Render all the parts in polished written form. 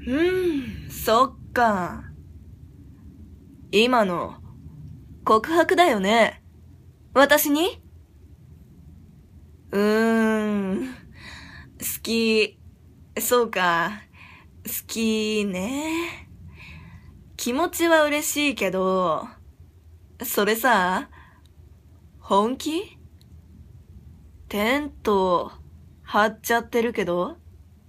そっか。今の、告白だよね。私に？好き。そうか。好きね。気持ちは嬉しいけど、それさ、本気？テント、張っちゃってるけど、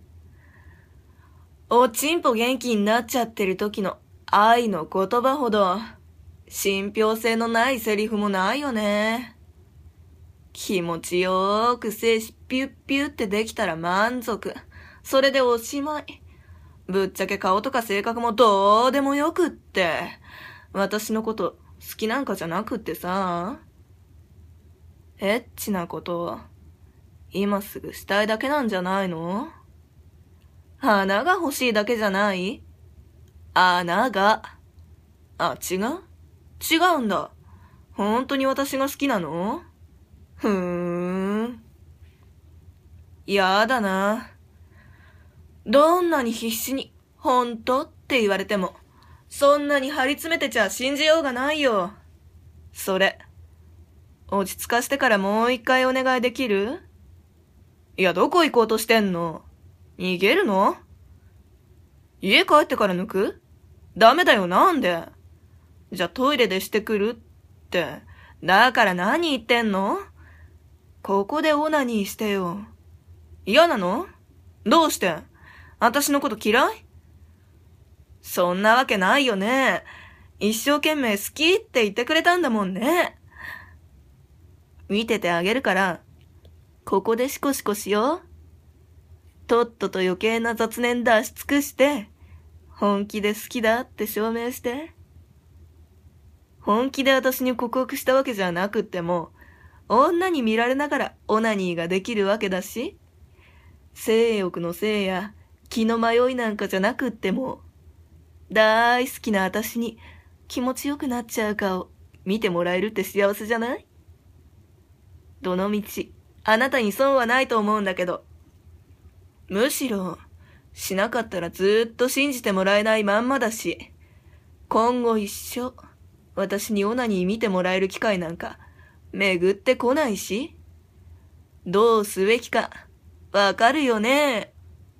おちんぽ元気になっちゃってる時の愛の言葉ほど、信憑性のないセリフもないよね。気持ちよーく精子ピュッピュッってできたら満足。それでおしまい。ぶっちゃけ顔とか性格もどうでもよくって。私のこと好きなんかじゃなくってさ。エッチなこと、今すぐしたいだけなんじゃないの？花が欲しいだけじゃない？穴が。あ、違う？違うんだ。本当に私が好きなの？ふーん。やだな。どんなに必死に、本当って言われても、そんなに張り詰めてちゃ信じようがないよ。それ、落ち着かしてからもう一回お願いできる？いや、どこ行こうとしてんの？逃げるの？家帰ってから抜く？ダメだよ、なんで？じゃあトイレでしてくるって。だから何言ってんの？ここでオナニーしてよ。嫌なの？どうして？私のこと嫌い？そんなわけないよね。一生懸命好きって言ってくれたんだもんね。見ててあげるから、ここでシコシコしよう。とっとと余計な雑念出し尽くして、本気で好きだって証明して。本気で私に告白したわけじゃなくっても、女に見られながらオナニーができるわけだし、性欲のせいや気の迷いなんかじゃなくっても、大好きな私に気持ちよくなっちゃう顔見てもらえるって幸せじゃない？どのみち、あなたに損はないと思うんだけど、むしろ、しなかったらずーっと信じてもらえないまんまだし、今後一生、私にオナニー見てもらえる機会なんか、巡ってこないし、どうすべきか、わかるよね。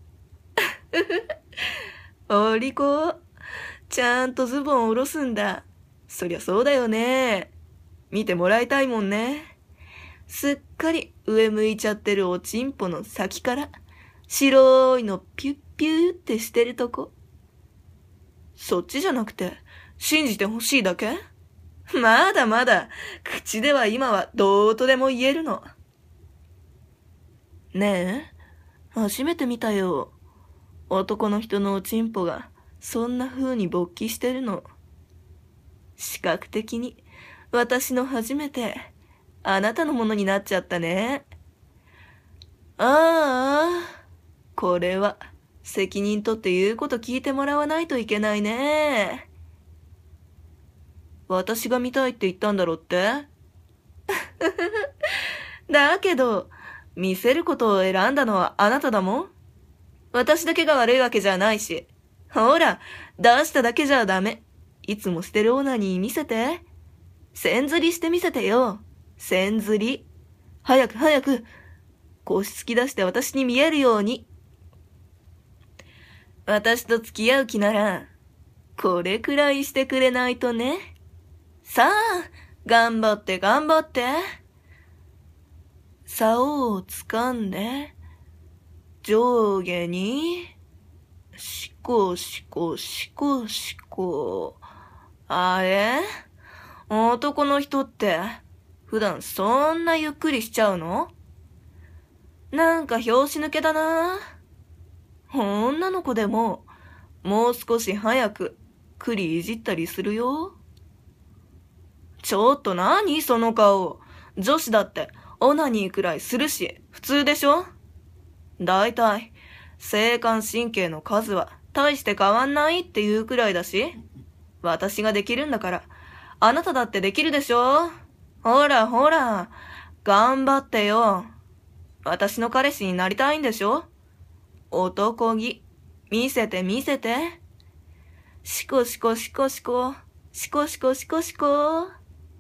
お利口。ちゃんとズボン下ろすんだ。そりゃそうだよね。見てもらいたいもんね。すっかり上向いちゃってるおちんぽの先から、白いのピュッピューってしてるとこ。そっちじゃなくて、信じてほしいだけ？まだまだ、口では今はどうとでも言えるの。ねえ、初めて見たよ。男の人のおちんぽが、そんな風に勃起してるの。視覚的に、私の初めて、あなたのものになっちゃったね。ああ、これは、責任取って言うこと聞いてもらわないといけないね。私が見たいって言ったんだろってだけど、見せることを選んだのはあなただもん。私だけが悪いわけじゃないし。ほら、出しただけじゃダメ。いつもしてるオナニー見せて。線釣りして見せてよ。線釣り。早く早く。腰突き出して私に見えるように。私と付き合う気なら、これくらいしてくれないとね。さあ、頑張って頑張って。竿を掴んで、上下に、しこしこしこしこ。あれ？男の人って、普段そんなゆっくりしちゃうの？なんか拍子抜けだな。女の子でも、もう少し早く、栗いじったりするよ。ちょっと何その顔。女子だって、オナニーくらいするし、普通でしょ？だいたい、性感神経の数は大して変わんないっていうくらいだし、私ができるんだから、あなただってできるでしょ？ほらほら、頑張ってよ。私の彼氏になりたいんでしょ？男気。 見せて見せて。シコシコシコシコ。シコシコシコシコ。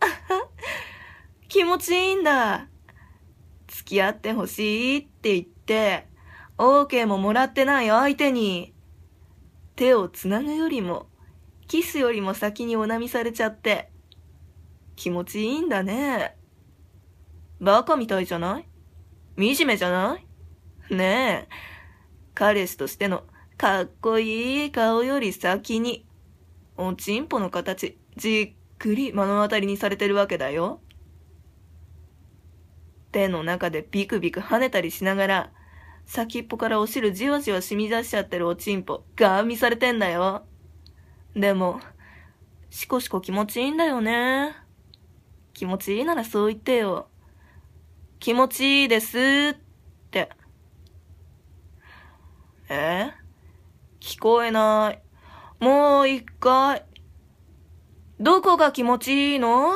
気持ちいいんだ。付き合ってほしいって言って、OK ももらってない相手に、手をつなぐよりも、キスよりも先におなみされちゃって、気持ちいいんだね。バカみたいじゃない？惨めじゃない？ねえ、彼氏としてのかっこいい顔より先に、おちんぽの形、じっくり目の当たりにされてるわけだよ。手の中でビクビク跳ねたりしながら、先っぽからお汁じわじわ染み出しちゃってるおちんぽ、ガン見されてんだよ。でも、しこしこ気持ちいいんだよね。気持ちいいならそう言ってよ。気持ちいいですって。聞こえない。もう一回。どこが気持ちいいの？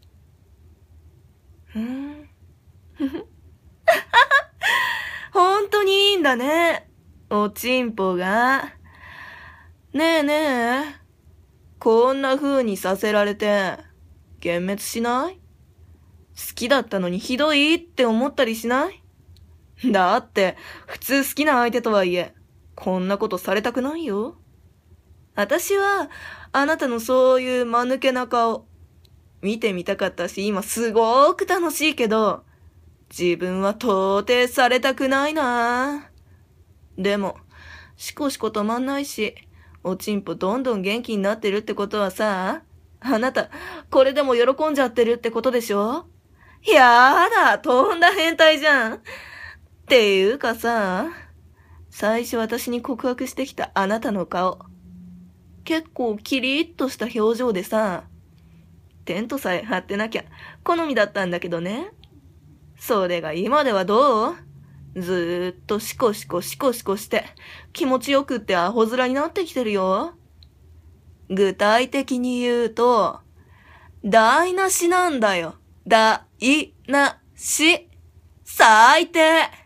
本当にいいんだね。おちんぽが。ねえねえ。こんな風にさせられて、幻滅しない？好きだったのにひどいって思ったりしない？だって、普通好きな相手とはいえ、こんなことされたくないよ。私は、あなたのそういう間抜けな顔、見てみたかったし、今すごーく楽しいけど、自分は到底されたくないな。でも、しこしこ止まんないし、おちんぽどんどん元気になってるってことはさ、あなた、これでも喜んじゃってるってことでしょ？やだ、とんだ変態じゃん。っていうかさ、最初私に告白してきたあなたの顔、結構キリッとした表情でさ、テントさえ張ってなきゃ好みだったんだけどね。それが今ではどう？ずーっとシコシコシコシコして気持ちよくってアホ面になってきてるよ。具体的に言うと、台無しなんだよ。台無し。最低。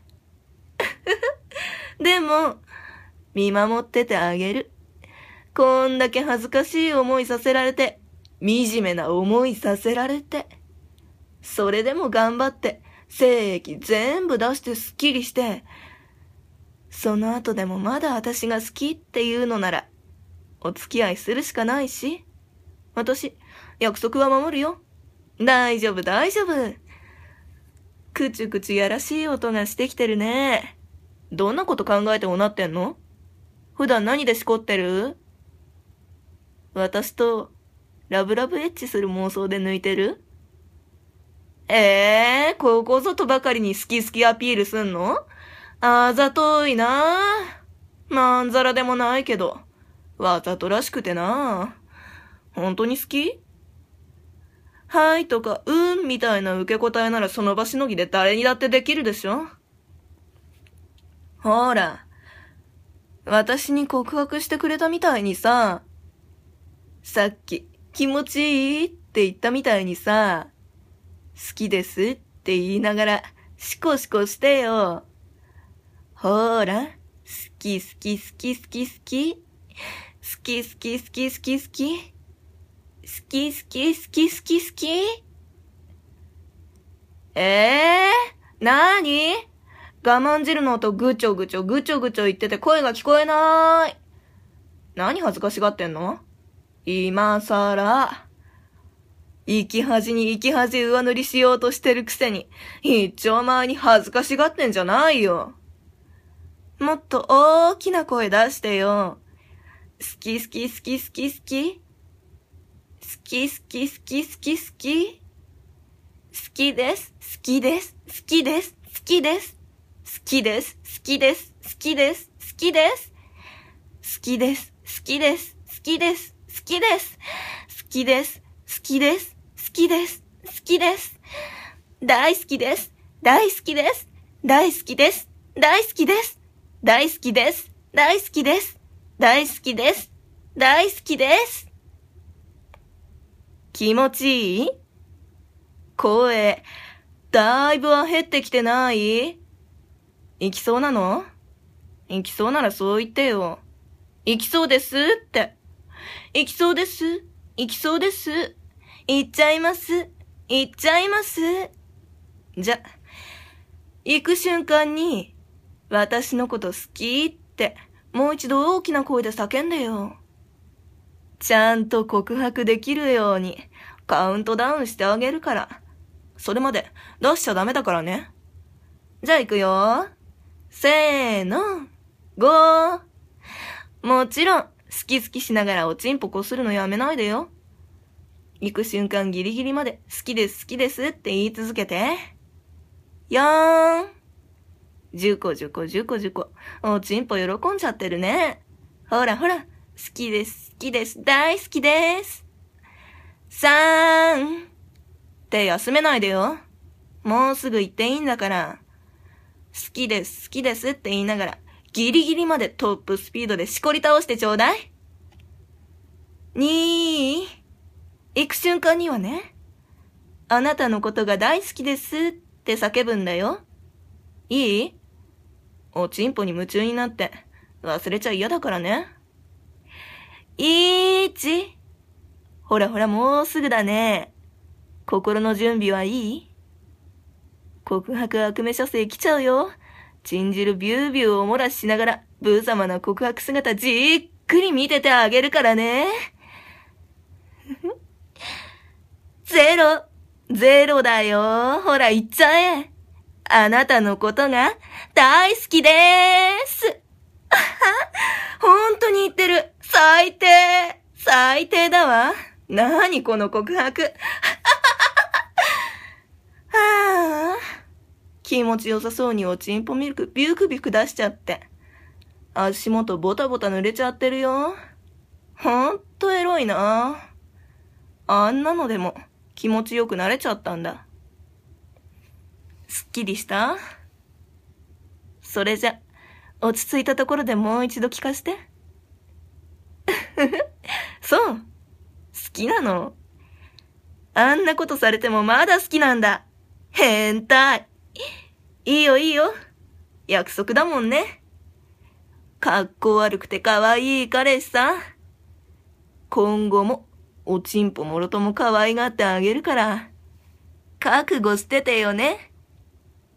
でも、見守っててあげる。こんだけ恥ずかしい思いさせられて、惨めな思いさせられて、それでも頑張って、精液全部出してスッキリして、その後でもまだ私が好きっていうのなら、お付き合いするしかないし、私、約束は守るよ。大丈夫大丈夫。くちゅくちゅやらしい音がしてきてるね。どんなこと考えておなってんの？普段何でしこってる？私とラブラブエッチする妄想で抜いてる？ここぞとばかりに好き好きアピールすんの？あざといな。まんざらでもないけど、わざとらしくてな。本当に好き？はいとかみたいな受け答えならその場しのぎで誰にだってできるでしょ？ほら、私に告白してくれたみたいにさ、さっき気持ちいいって言ったみたいにさ、好きですって言いながらシコシコしてよ。ほら、好き好き好き好き好き。好き好き好き好き好き。好き好き好き好き好き。なーに？我慢汁の音ぐちょぐちょぐちょぐちょ言ってて声が聞こえない。何恥ずかしがってんの？今さら。生き恥に生き恥上塗りしようとしてるくせに、一丁前に恥ずかしがってんじゃないよ。もっと大きな声出してよ。好き好き好き好き好き。好き好き好き好き好き。好きです。好きです。好きです。好きです。好きです。好きです。好きです。好きです。好きです。好きです。好きです。好きです。好きです。好きです。好きです。好きです。大好きです。大好きです。大好きです。大好きです。大好きです。大好きです。大好きです。大好きです。気持ちいい？声、だいぶは減ってきてない？行きそうなの？行きそうならそう言ってよ。 行きそうですって。行きそうです。行きそうです。行っちゃいます。行っちゃいます。じゃ、行く瞬間に、私のこと好きって、もう一度大きな声で叫んでよ。ちゃんと告白できるように、カウントダウンしてあげるから。それまで出しちゃダメだからね。じゃあ行くよ。せーの。5。もちろん、好き好きしながらおちんぽこするのやめないでよ。行く瞬間ギリギリまで好きです好きですって言い続けて。4。10個10個10個10個。おちんぽ喜んじゃってるね。ほらほら、好きです好きです大好きです。3。って休めないでよ。もうすぐ行っていいんだから。好きです好きですって言いながら、ギリギリまでトップスピードでしこり倒してちょうだい。2。行く瞬間にはね、あなたのことが大好きですって叫ぶんだよ。いい？おちんぽに夢中になって忘れちゃ嫌だからね。1。ほらほらもうすぐだね。心の準備はいい？告白悪目射精来ちゃうよ。チンジルビュービューを漏らししながら、ブー様の告白姿じっくり見ててあげるからね。0。0だよ。ほら言っちゃえ。あなたのことが大好きでーす。本当に言ってる。最低。最低だわ。なにこの告白。はあ。気持ちよさそうにおちんぽミルクビュークビュク出しちゃって。足元ボタボタ濡れちゃってるよ。ほんとエロいな。あんなのでも気持ちよくなれちゃったんだ。すっきりした？それじゃ、落ち着いたところでもう一度聞かせて。そう。好きなの。あんなことされてもまだ好きなんだ。変態。いいよいいよ。約束だもんね。かっこ悪くて可愛い彼氏さ。今後もおちんぽもろとも可愛がってあげるから。覚悟しててよね。